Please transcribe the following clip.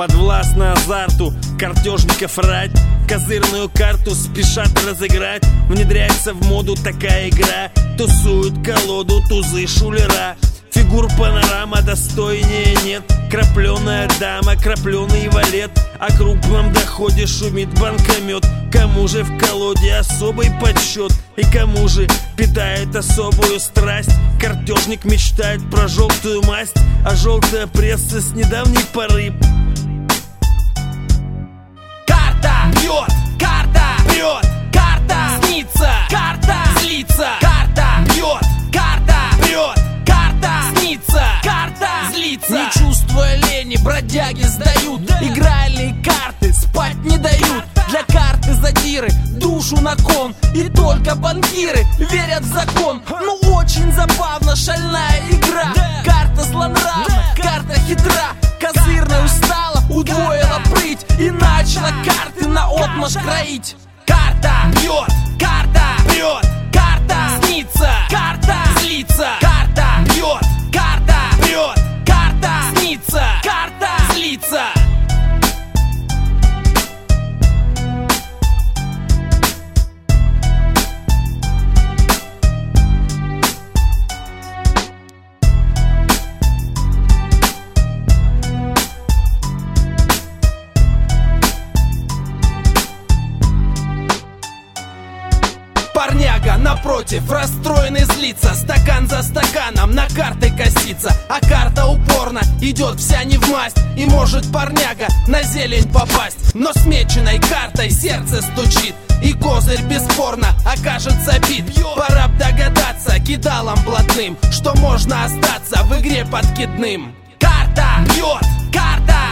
подвластна азарту картежников рать. Козырную карту спешат разыграть. Внедряется в моду такая игра. Тусуют колоду тузы шулера. Фигур панорама достойнее нет. Крапленая дама, крапленый валет. О крупном доходе шумит банкомет. Кому же в колоде особый подсчет? И кому же питает особую страсть? Картежник мечтает про желтую масть, а желтая пресса с недавней поры. Карта бьет, карта прет, карта снится, карта злится, карта бьет, карта прет, карта снится, карта злится. Не чувствуя лени, бродяги сдают. Игральные карты спать не дают. Для карты задиры душу на кон. И только банкиры верят в закон. Ну очень забавно, шальная игра. Карта злонравна, карта хитра. Козырная устала, удвоила прыть и начала карты наотмашь кроить. Карта бьет, карта прет, карта снится, карта злится, карта бьет, карта прет, карта снится, карта злится. Парняга напротив, расстроенный злится. Стакан за стаканом на карты косится. А карта упорно идет вся не в масть. И может парняга на зелень попасть. Но с меченой картой сердце стучит. И козырь бесспорно окажется бит. Пора б догадаться кидалом блатным, что можно остаться в игре подкидным. Карта бьет, карта